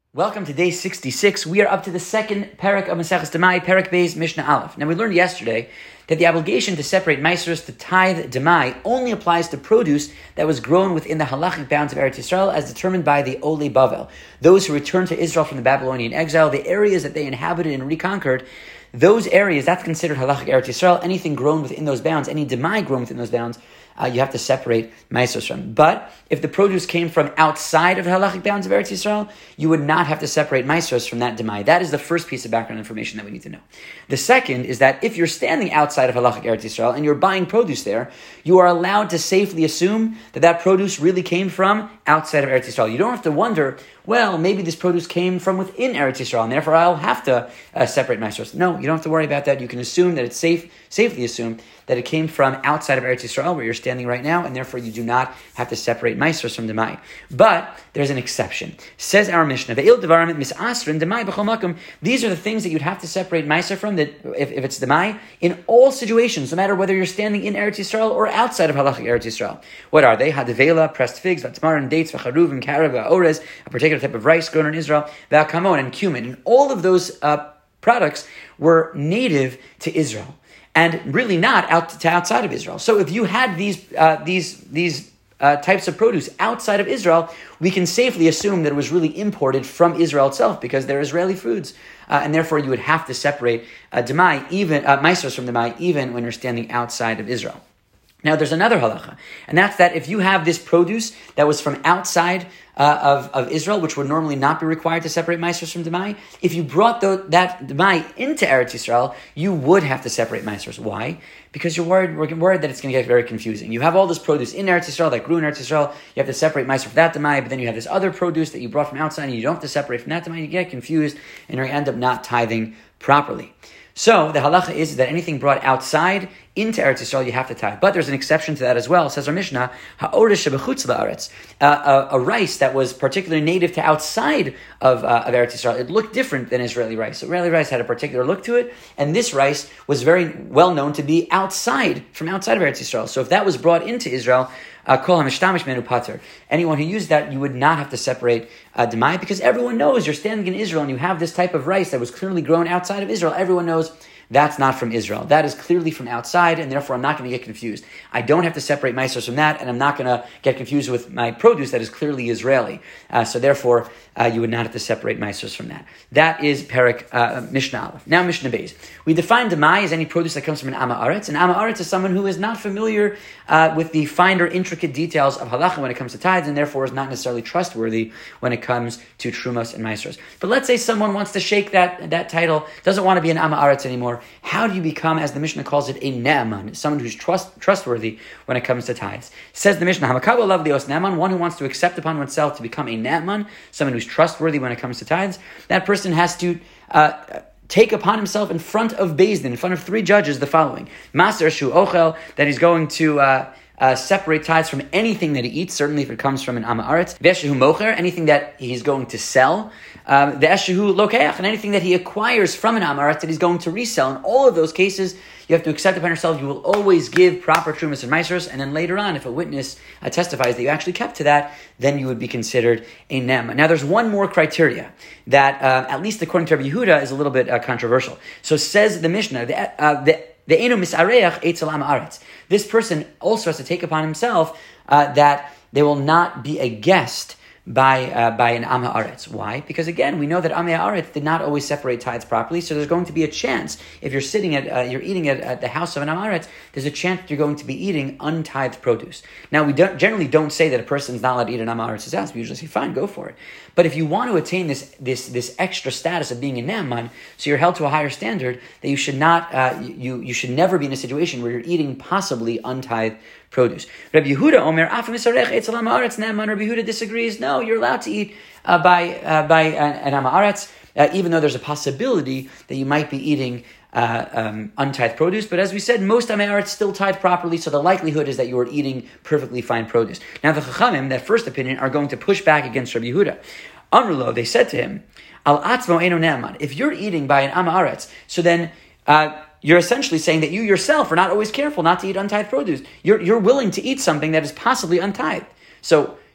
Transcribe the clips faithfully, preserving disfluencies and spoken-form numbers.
Welcome to day sixty-six. We are up to the second parak of Maseches Demai, Parak Beis, Mishnah Aleph. Now we learned yesterday that the obligation to separate Maasros to tithe Demai only applies to produce that was grown within the halachic bounds of Eretz Yisrael as determined by the Olei Bavel. Those who returned to Israel from the Babylonian exile, the areas that they inhabited and reconquered, those areas, that's considered halachic Eretz Yisrael. Anything grown within those bounds, any Demai grown within those bounds, Uh, you have to separate Maasros from. But if the produce came from outside of the halachic bounds of Eretz Yisrael, you would not have to separate Maasros from that Demai. That is the first piece of background information that we need to know. The second is that if you're standing outside of halachic Eretz Yisrael and you're buying produce there, you are allowed to safely assume that that produce really came from outside of Eretz Yisrael. You don't have to wonder, well, maybe this produce came from within Eretz Yisrael, and therefore I'll have to uh, separate Maasros. No, you don't have to worry about that. You can assume that it's safe, safely assume that it came from outside of Eretz Yisrael, where you're standing right now, and therefore you do not have to separate Maasros from Demai. But there's an exception. Says our Mishnah, Ve'il devarim misasrin Demai b'chol makom. These are the things that you'd have to separate Maasros from, that if, if it's Demai, in all situations, no matter whether you're standing in Eretz Yisrael or outside of halachic Eretz Yisrael. What are they? Hadavela, pressed figs, vatmaran, dates, v'charuv, and karev, v'orez, a particular type of rice grown in Israel, v'akamon, and cumin. And all of those uh, products were native to Israel, and really not out to outside of Israel. So if you had these uh, these these uh, types of produce outside of Israel, we can safely assume that it was really imported from Israel itself, because they're Israeli foods, uh, and therefore you would have to separate uh, Demai, even uh, Maasros from Demai, even when you're standing outside of Israel. Now, there's another halacha, and that's that if you have this produce that was from outside uh, of, of Israel, which would normally not be required to separate Maasros from Demai, if you brought the, that Demai into Eretz Yisrael, you would have to separate Maasros. Why? Because you're worried, we're worried that it's going to get very confusing. You have all this produce in Eretz Yisrael that grew in Eretz Yisrael, you have to separate Maasros from that Demai, but then you have this other produce that you brought from outside, and you don't have to separate from that Demai, you get confused, and you end up not tithing properly. So the halacha is that anything brought outside into Eretz Yisrael, you have to tithe. But there's an exception to that as well. It says our Mishnah, ha'orish shebechutz la'aretz, uh, a, a rice that was particularly native to outside of, uh, of Eretz Yisrael. It looked different than Israeli rice. Israeli rice had a particular look to it, and this rice was very well known to be outside, from outside of Eretz Yisrael. So if that was brought into Israel, Uh, kol hamishtamish menu pater. Anyone who used that, you would not have to separate uh, Demai, because everyone knows you're standing in Israel and you have this type of rice that was clearly grown outside of Israel. Everyone knows that's not from Israel. That is clearly from outside, and therefore I'm not going to get confused. I don't have to separate Maasros from that, and I'm not going to get confused with my produce that is clearly Israeli. Uh, so therefore, uh, you would not have to separate Maasros from that. That is Parak uh, Mishnah Aleph. Now Mishnah Beis. We define Demai as any produce that comes from an Am Haaretz, and Am Haaretz is someone who is not familiar uh, with the finer, intricate details of halacha when it comes to tithes, and therefore is not necessarily trustworthy when it comes to Trumas and Maasros. But let's say someone wants to shake that, that title, doesn't want to be an Am Haaretz anymore. How do you become, as the Mishnah calls it, a Naaman, someone who's trust, trustworthy when it comes to tithes? Says the Mishnah, Hamakabel lav lios Naaman, one who wants to accept upon oneself to become a Naaman, someone who's trustworthy when it comes to tithes. That person has to uh, take upon himself in front of Beis Din, in front of three judges, the following: Maser shu ochel, that he's going to uh, Uh, separate tithes from anything that he eats, certainly if it comes from an Am Haaretz. Ve'eshehu mocher, anything that he's going to sell. Ve'eshehu lokeach, and anything that he acquires from an Am Haaretz that he's going to resell. In all of those cases, you have to accept upon yourself, you will always give proper trumas and maasros, and then later on, if a witness uh, testifies that you actually kept to that, then you would be considered a Naaman. Now, there's one more criteria that, uh, at least according to Rabbi Yehuda, is a little bit uh, controversial. So says the Mishnah, the, uh, the The enu misareach eitzel am haaretz. This person also has to take upon himself uh, that they will not be a guest by uh, by an Am Haaretz. Why? Because again, we know that Am Haaretz did not always separate tithes properly, so there's going to be a chance, if you're sitting at, uh, you're eating at, at the house of an Am Haaretz, there's a chance that you're going to be eating untithed produce. Now, we don't, generally don't say that a person's not allowed to eat an Am Haaretz's house. We usually say, fine, go for it. But if you want to attain this this this extra status of being a Naaman, so you're held to a higher standard, that you should not, uh, you you should never be in a situation where you're eating possibly untithed produce. Rabbi Yehuda Omer, Afam Yisarech Eitzel Am Haaretz Naaman. Rabbi Yehuda disagrees. No, you're allowed to eat uh, by uh, by an Am Haaretz, uh, even though there's a possibility that you might be eating Uh, um, untithed produce, but as we said, most Am Haaretz still tithe properly, so the likelihood is that you are eating perfectly fine produce. Now the Chachamim, that first opinion, are going to push back against Rabbi Yehuda. Amrulo, they said to him, Al atzmo eno Naaman. If you're eating by an Am Haaretz, so then uh, you're essentially saying that you yourself are not always careful not to eat untithed produce. You're you're willing to eat something that is possibly untithed. So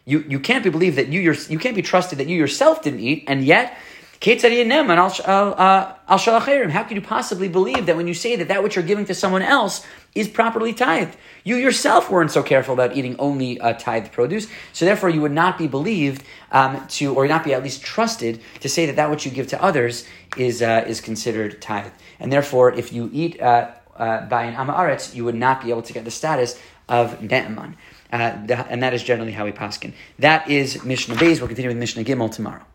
You you can't be believed that you your, you can't be trusted that you yourself didn't eat, and yet, how can you possibly believe that when you say that that which you're giving to someone else is properly tithed? You yourself weren't so careful about eating only uh, tithed produce, so therefore you would not be believed um, to, or not be at least trusted to say that that which you give to others is uh, is considered tithed. And therefore, if you eat uh, uh, by an Am Haaretz, you would not be able to get the status of Ne'eman. Uh, and that is generally how we paskin. That is Mishnah Beis. We'll continue with Mishnah Gimel tomorrow.